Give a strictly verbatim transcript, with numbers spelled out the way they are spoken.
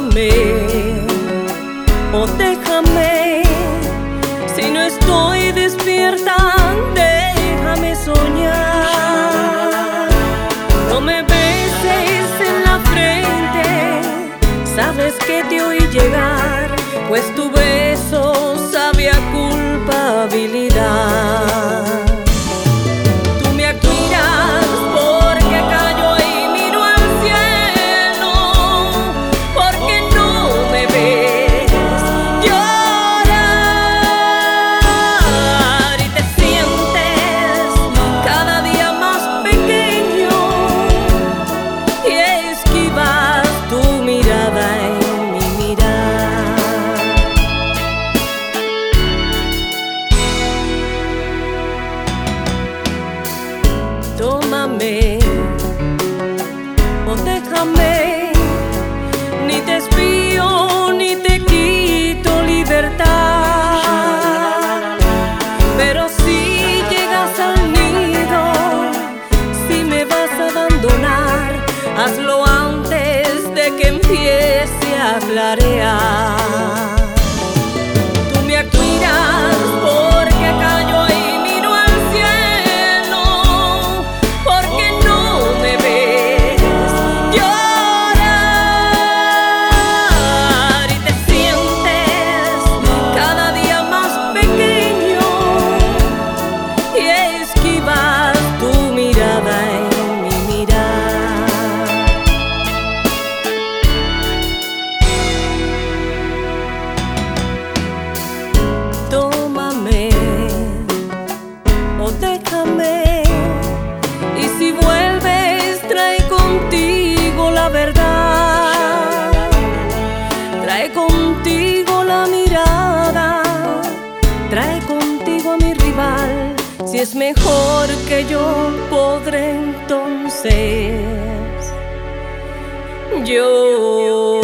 tómame o déjame. Si no estoy despierta, déjame soñar. No me beses en la frente, sabes que te oí llegar, pues tu beso sabe a culpabilidad. Tú me admiras porque callo y miro al cielo, porque no me ves llorar y te sientes cada día más pequeño y esquivas tu mirada en mi mirar. Tómame o déjame, ni te espío ni te quito libertad. Pero si llegas al nido, si me vas a abandonar, hazlo antes de que empiece a clarear. Tú me admiras porque callo y miro al cielo, porque no me ves llorar y te sientes cada día más pequeño y esquivas tu mirada en mi mirar. Tómame o déjame, y si vuelves trae contigo la verdad, trae contigo la mirada, trae contigo a mi rival. Si es mejor que yo, podré entonces yo